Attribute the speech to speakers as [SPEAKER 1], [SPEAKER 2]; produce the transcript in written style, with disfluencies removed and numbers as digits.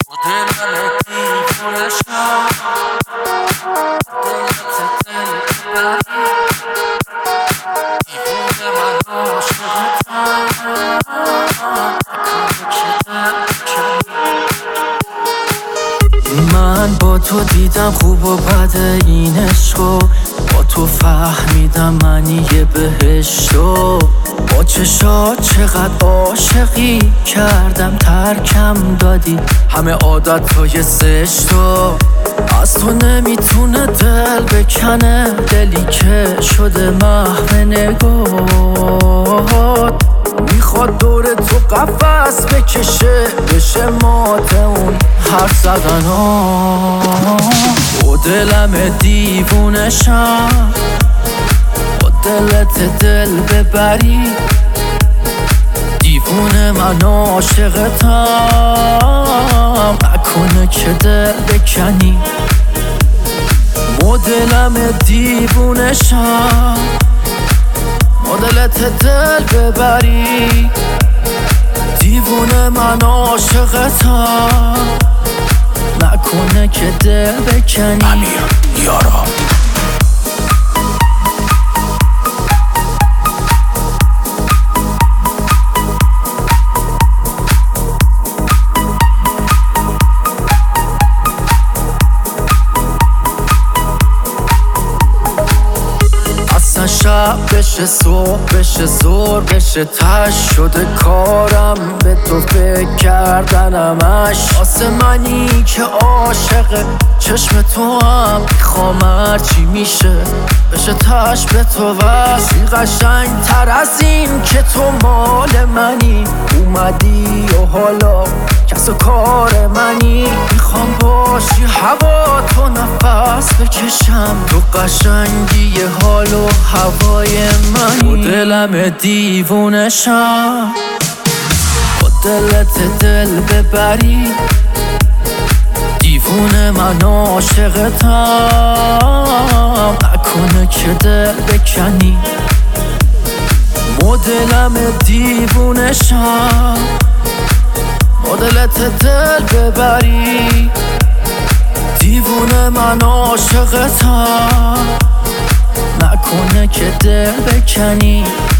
[SPEAKER 1] دلم دیوونه شد دلت دل ببری دیوونه من عاشقتم نکنه که دل بکنی. من با تو دیدم خوب و بد این عشقو، با تو فهمیدم معنی بهشتو، با چشات چقدر عاشقی کردم ترکم دادی همه عادتهای زشتو. از تو نمیتونه دل بکنه دلی که شده محو نگات، میخواد دور تو قفس بکشه بشه مات اون حرف زدنا. و دلم دیوونه شم با دلت دل ببری دیوونه من عاشقتم نکنه که دل بکنی. مدلم دیوونه شم مدلت دل ببری دیوونه من عاشقتم نکنه که دل بکنی.
[SPEAKER 2] امیر یارا
[SPEAKER 1] شب بشه صبح بشه زور بشه تش شده کارم به تو فکر کردنمش. واسه منی که عاشق چشم تو هم میخوام هرچی میشه بشه تش به تو وصلی قشنگ تر از این که تو مال منی اومدی و حالا کس و کار منی. میخوام باشی هوا تو نفس بکشم تو قشنگی حال و هوای منی. و دلم دیوونه شم با دلت دل ببری دیوونه من عاشقتم نکنه که دل بکنی. مدلم دیوونه شم مدلت دل ببری دیوونه من عاشقتم نکنه که دل بکنی.